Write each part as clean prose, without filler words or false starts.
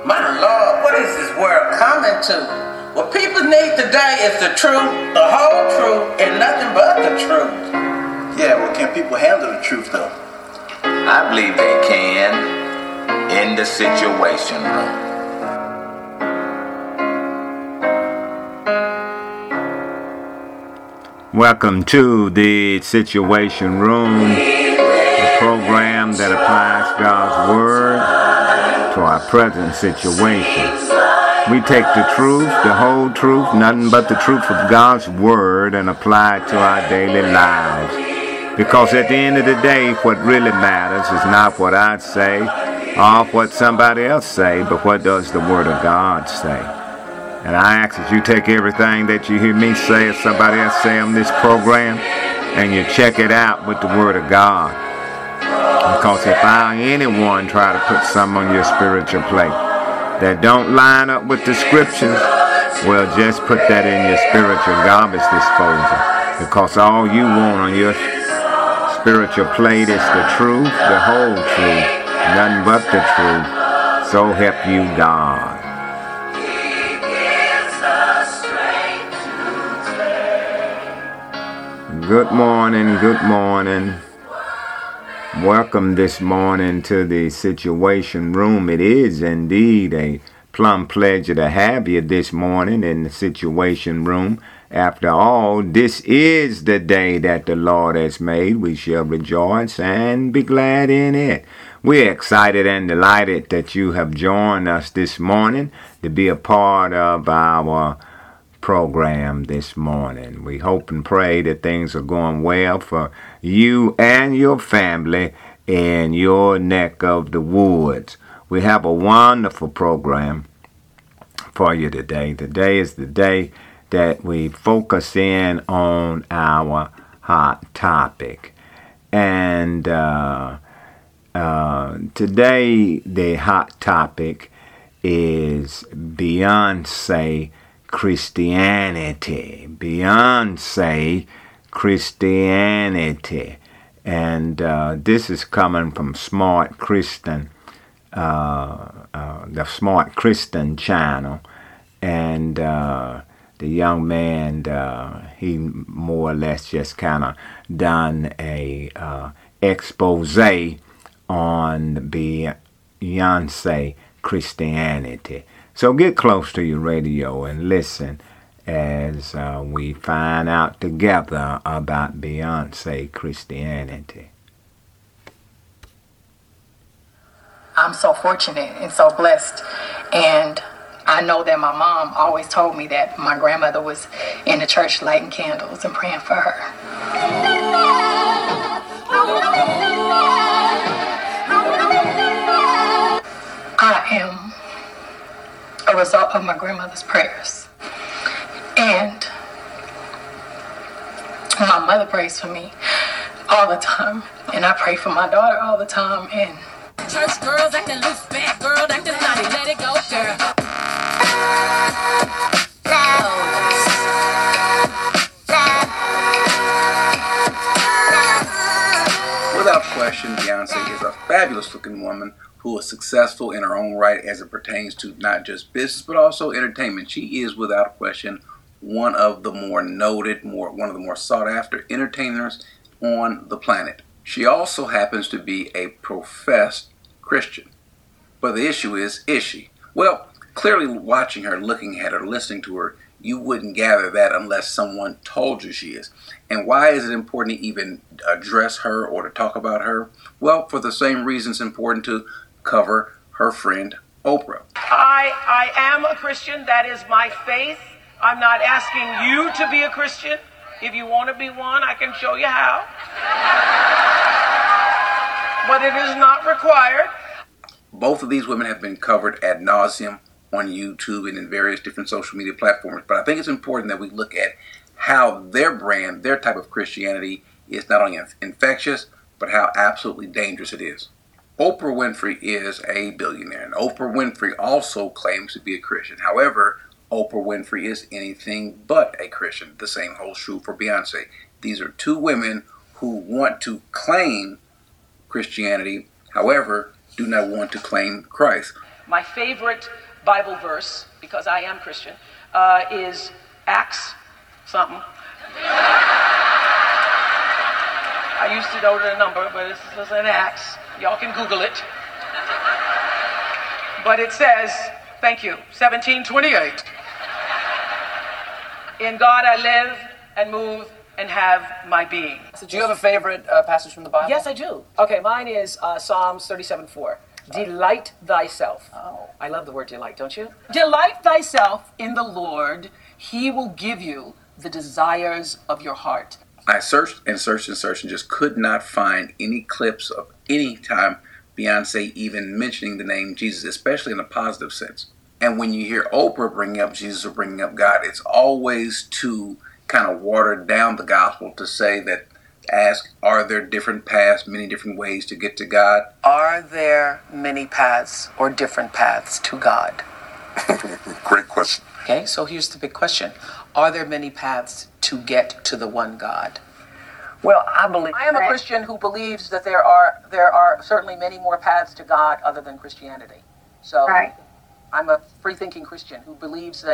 My Lord, what is this world coming to? What people need today is the truth, the whole truth, and nothing but the truth. Yeah, well, can people handle the truth, though? I believe they can in the Situation Room. Welcome to the Situation Room, the program that applies God's Word to our present situation. We take the truth, the whole truth, nothing but the truth of God's Word, and apply it to our daily lives. Because at the end of the day, what really matters is not what I say or what somebody else say, but what does the Word of God say. And I ask that you take everything that you hear me say or somebody else say on this program and you check it out with the Word of God. Because if anyone try to put something on your spiritual plate that don't line up with the scriptures, well, just put that in your spiritual garbage disposal. Because all you want on your spiritual plate is the truth, the whole truth, nothing but the truth. So help you God. Good morning, good morning. Welcome this morning to the Situation Room. It is indeed a plumb pleasure to have you this morning in the Situation Room. After all, this is the day that the Lord has made. We shall rejoice and be glad in it. We're excited and delighted that you have joined us this morning to be a part of our program this morning. We hope and pray that things are going well for you and your family in your neck of the woods. We have a wonderful program for you today. Today is the day that we focus in on our hot topic. And today the hot topic is Beyonce Christianity. Beyonce Christianity. And this is coming from Smart Christian, the Smart Christian channel. And the young man, he more or less just kind of done a expose on Beyonce Christianity. So get close to your radio and listen as we find out together about Beyonce Christianity. I'm so fortunate and so blessed, and I know that my mom always told me that my grandmother was in the church lighting candles and praying for her. I am a result of my grandmother's prayers. And my mother prays for me all the time. And I pray for my daughter all the time. And church girls acting loose, bad girl acting naughty, let it go, girl. Without question, Beyonce is a fabulous looking woman who is successful in her own right as it pertains to not just business but also entertainment. She is without question one of the more noted, one of the more sought after entertainers on the planet. She also happens to be a professed Christian. But the issue is she? Well, clearly watching her, looking at her, listening to her, you wouldn't gather that unless someone told you she is. And why is it important to even address her or to talk about her? Well, for the same reason it's important to cover her friend Oprah. I am a Christian. That is my faith. I'm not asking you to be a Christian. If you want to be one, I can show you how. But it is not required. Both of these women have been covered ad nauseum on YouTube and in various different social media platforms. But I think it's important that we look at how their brand, their type of Christianity is not only infectious, but how absolutely dangerous it is. Oprah Winfrey is a billionaire, and Oprah Winfrey also claims to be a Christian. However, Oprah Winfrey is anything but a Christian. The same holds true for Beyonce. These are two women who want to claim Christianity, however, do not want to claim Christ. My favorite Bible verse, because I am Christian, is Acts something. I used to know the number, but this is an Acts. Y'all can Google it. But it says, thank you, 17:28. In God I live and move and have my being. Do you have a favorite passage from the Bible? Yes, I do. Okay, mine is Psalms 37:4. Delight thyself. Oh. I love the word delight, don't you? Delight thyself in the Lord. He will give you the desires of your heart. I searched and searched and searched and just could not find any clips of any time Beyonce even mentioning the name Jesus, especially in a positive sense. And when you hear Oprah bringing up Jesus or bringing up God, it's always to kind of water down the gospel to say that, ask, are there different paths, many different ways to get to God? Are there many paths or different paths to God? Great question. Okay, so here's the big question. Are there many paths to get to the one God? Well, I am a Christian who believes that there are certainly many more paths to God other than Christianity. So I'm a free-thinking Christian who believes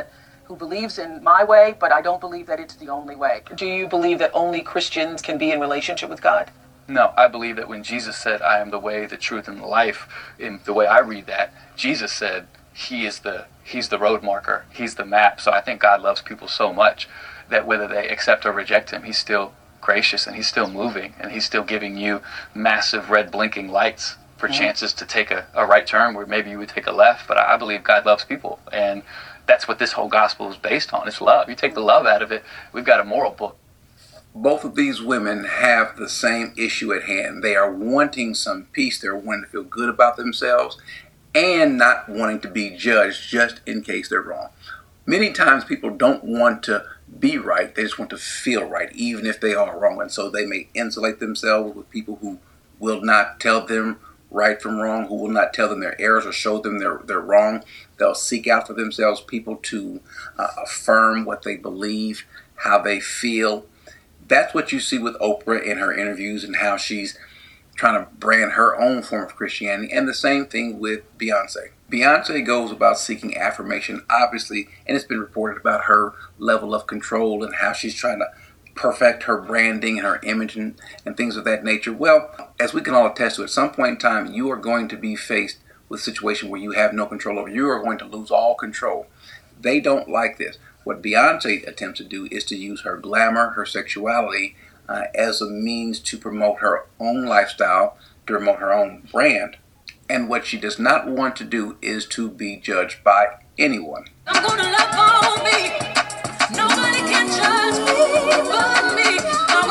in my way, but I don't believe that it's the only way. Do you believe that only Christians can be in relationship with God? No, I believe that when Jesus said, I am the way, the truth, and the life, in the way I read that, Jesus said he's the road marker, he's the map. So I think God loves people so much that whether they accept or reject him, he's still gracious and he's still moving and he's still giving you massive red blinking lights for chances to take a right turn where maybe you would take a left. But I believe God loves people, and that's what this whole gospel is based on. It's love. You take the love out of it, we've got a moral book. Both of these women have the same issue at hand. They are wanting some peace. They're wanting to feel good about themselves and not wanting to be judged just in case they're wrong. Many times people don't want to be right. They just want to feel right, even if they are wrong. And so they may insulate themselves with people who will not tell them right from wrong, who will not tell them their errors or show them they're wrong. They'll seek out for themselves people to affirm what they believe, how they feel. That's what you see with Oprah in her interviews and how she's trying to brand her own form of Christianity. And the same thing with Beyonce. Beyonce goes about seeking affirmation, obviously, and it's been reported about her level of control and how she's trying to perfect her branding and her image and things of that nature. Well, as we can all attest to, at some point in time, you are going to be faced with a situation where you have no control over. You are going to lose all control. They don't like this. What Beyonce attempts to do is to use her glamour, her sexuality, as a means to promote her own lifestyle, to promote her own brand. And what she does not want to do is to be judged by anyone. I'm gonna love on me. Nobody can judge me but me.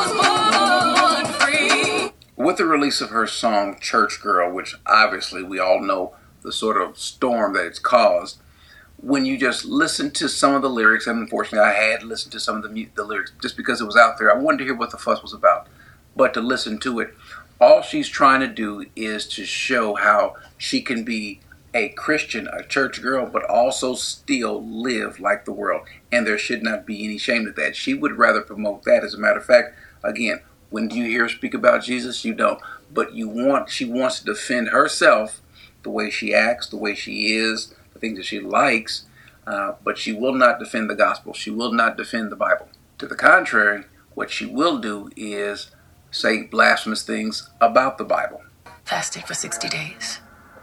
I was born free. With the release of her song Church Girl, which obviously we all know the sort of storm that it's caused, when you just listen to some of the lyrics, and unfortunately I had listened to some of the lyrics just because it was out there. I wanted to hear what the fuss was about. But to listen to it, all she's trying to do is to show how she can be a Christian, a church girl, but also still live like the world. And there should not be any shame to that. She would rather promote that. As a matter of fact, again, when do you hear her speak about Jesus? You don't. But she wants to defend herself, the way she acts, the way she is, the things that she likes, but she will not defend the gospel. She will not defend the Bible. To the contrary, what she will do is say blasphemous things about the Bible. Fasted for 60 days.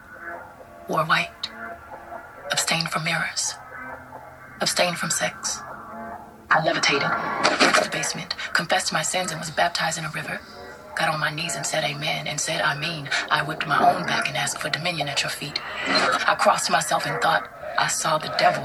Wore white. Abstained from mirrors. Abstained from sex. I levitated. Went to the basement. Confessed my sins and was baptized in a river. Got on my knees and said amen and said I mean. I whipped my own back and asked for dominion at your feet. I crossed myself and thought I saw the devil.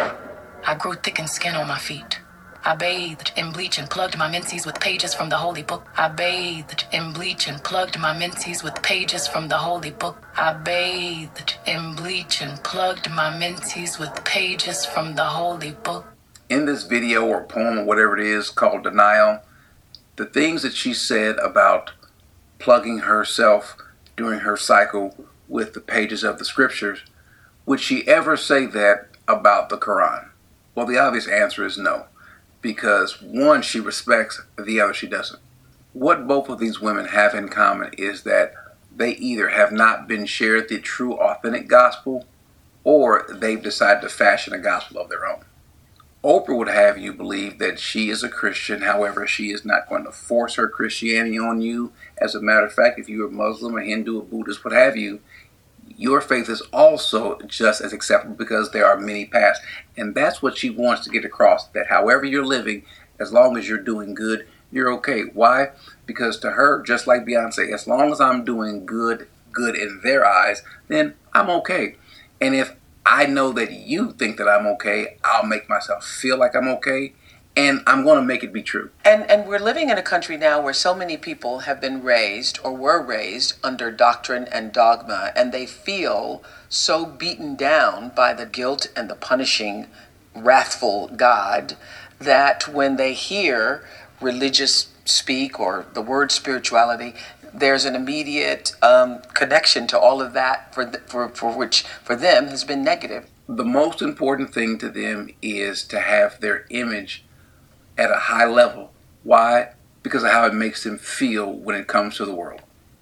I grew thick in skin on my feet. I bathed in bleach and plugged my menses with pages from the holy book. I bathed in bleach and plugged my menses with pages from the holy book. I bathed in bleach and plugged my menses with pages from the holy book. In this video or poem or whatever it is called Denial, the things that she said about plugging herself during her cycle with the pages of the scriptures, would she ever say that about the Quran? Well, the obvious answer is no. Because one, she respects, the other she doesn't. What both of these women have in common is that they either have not been shared the true authentic gospel, or they've decided to fashion a gospel of their own. Oprah would have you believe that she is a Christian. However, she is not going to force her Christianity on you. As a matter of fact, if you're a Muslim, a Hindu, a Buddhist, what have you, your faith is also just as acceptable because there are many paths. And that's what she wants to get across, that however you're living, as long as you're doing good, you're okay. Why? Because to her, just like Beyonce, as long as I'm doing good in their eyes, then I'm okay. And if I know that you think that I'm okay, I'll make myself feel like I'm okay, and I'm going to make it be true. And we're living in a country now where so many people have been raised or were raised under doctrine and dogma, and they feel so beaten down by the guilt and the punishing, wrathful God that when they hear religious speak or the word spirituality, there's an immediate connection to all of that which for them has been negative. The most important thing to them is to have their image at a high level. Why? Because of how it makes them feel when it comes to the world.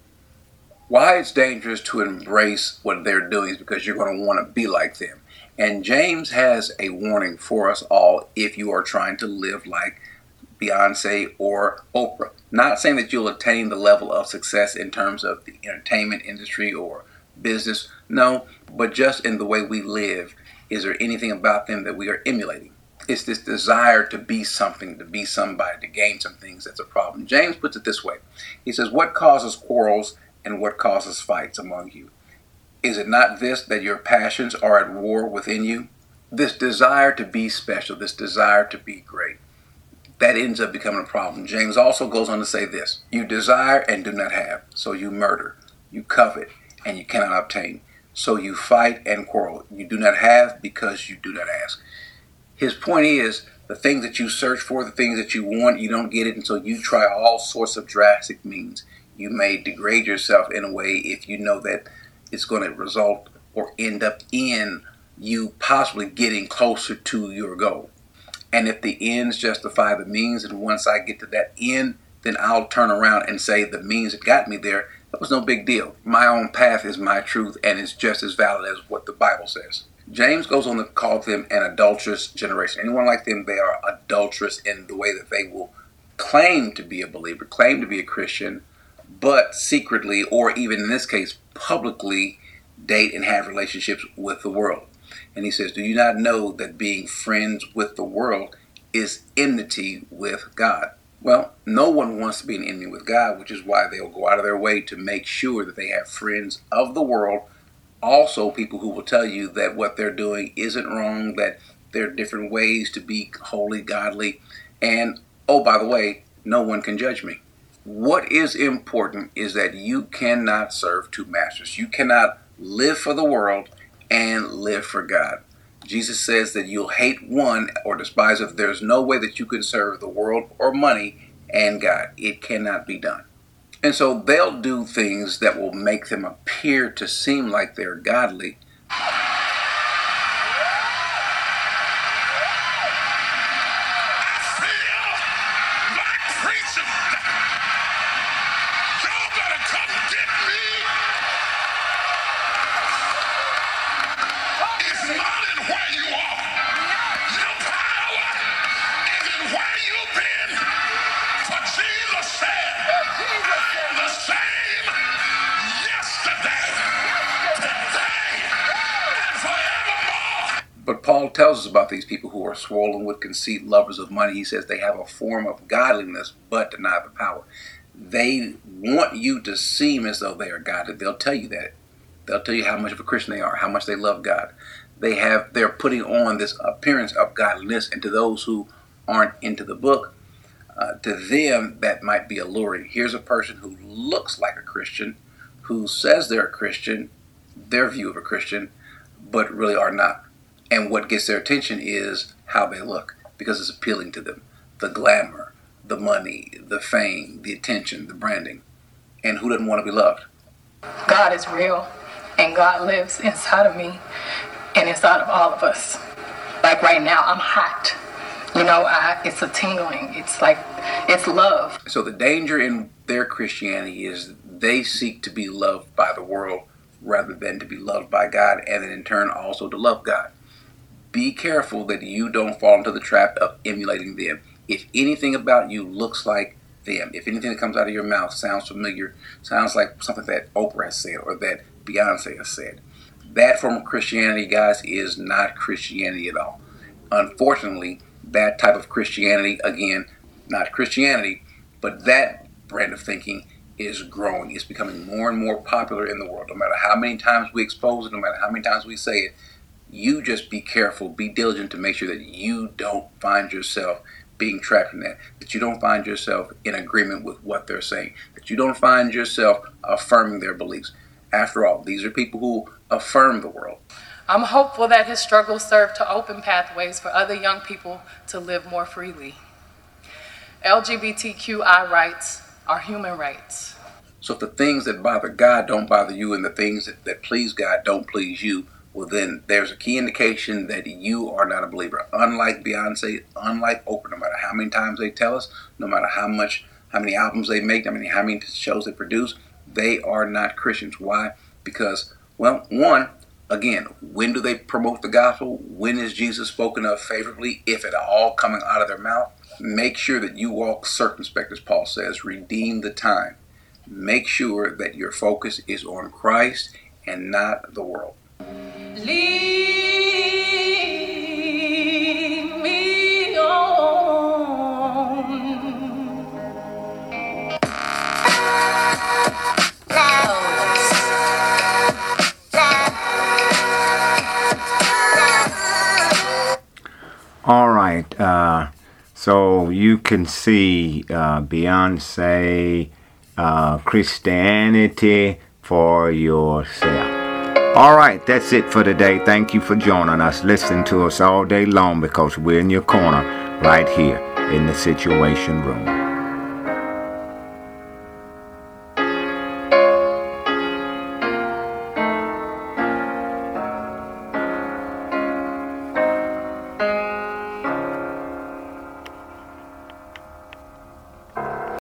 Why it's dangerous to embrace what they're doing is because you're going to want to be like them. And James has a warning for us all if you are trying to live like Beyonce or Oprah. Not saying that you'll attain the level of success in terms of the entertainment industry or business. No, but just in the way we live, is there anything about them that we are emulating? It's this desire to be something, to be somebody, to gain some things that's a problem. James puts it this way. He says, what causes quarrels and what causes fights among you? Is it not this, that your passions are at war within you? This desire to be special, this desire to be great, that ends up becoming a problem. James also goes on to say this: you desire and do not have, so you murder. You covet and you cannot obtain, so you fight and quarrel. You do not have because you do not ask. His point is, the things that you search for, the things that you want, you don't get it, and so you try all sorts of drastic means. You may degrade yourself in a way if you know that it's going to result or end up in you possibly getting closer to your goal. And if the ends justify the means, and once I get to that end, then I'll turn around and say the means that got me there, that was no big deal. My own path is my truth, and it's just as valid as what the Bible says. James goes on to call them an adulterous generation. Anyone like them, they are adulterous in the way that they will claim to be a believer, claim to be a Christian, but secretly, or even in this case, publicly date and have relationships with the world. And he says, do you not know that being friends with the world is enmity with God? Well, no one wants to be an enemy with God, which is why they'll go out of their way to make sure that they have friends of the world. Also, people who will tell you that what they're doing isn't wrong, that there are different ways to be holy, godly. And, oh, by the way, no one can judge me. What is important is that you cannot serve two masters. You cannot live for the world and live for God. Jesus says that you'll hate one or despise it. There's no way that you can serve the world or money and God. It cannot be done. And so they'll do things that will make them appear to seem like they're godly. But Paul tells us about these people who are swollen with conceit, lovers of money. He says they have a form of godliness, but deny the power. They want you to seem as though they are godly. They'll tell you that. They'll tell you how much of a Christian they are, how much they love God. They're putting on this appearance of godliness, and to those who aren't into the book, to them that might be alluring. Here's a person who looks like a Christian, who says they're a Christian, their view of a Christian, but really are not. And what gets their attention is how they look, because it's appealing to them. The glamour, the money, the fame, the attention, the branding. And who doesn't want to be loved? God is real, and God lives inside of me and inside of all of us. Like right now, I'm hot. You know, it's a tingling. It's like, it's love. So the danger in their Christianity is they seek to be loved by the world rather than to be loved by God, and then in turn also to love God. Be careful that you don't fall into the trap of emulating them. If anything about you looks like them, if anything that comes out of your mouth sounds familiar, sounds like something that Oprah has said or that Beyonce has said, that form of Christianity, guys, is not Christianity at all. Unfortunately, that type of Christianity, again, not Christianity, but that brand of thinking is growing. It's becoming more and more popular in the world. No matter how many times we expose it, no matter how many times we say it, you just be careful, be diligent to make sure that you don't find yourself being trapped in that you don't find yourself in agreement with what they're saying, that you don't find yourself affirming their beliefs. After all, these are people who affirm the world. I'm hopeful that his struggles serve to open pathways for other young people to live more freely. LGBTQI rights are human rights. So if the things that bother God don't bother you and the things that please God don't please you, well then there's a key indication that you are not a believer. Unlike Beyonce, unlike Oprah, no matter how many times they tell us, no matter how many albums they make, how many shows they produce, they are not Christians. Why? Because, well, one, again, when do they promote the gospel? When is Jesus spoken of favorably, if at all, coming out of their mouth? Make sure that you walk circumspect, as Paul says. Redeem the time. Make sure that your focus is on Christ and not the world. Lead me on. All right. So you can see Beyonce, Christianity for yourself. All right, that's it for today. Thank you for joining us. Listen to us all day long because we're in your corner right here in the Situation Room.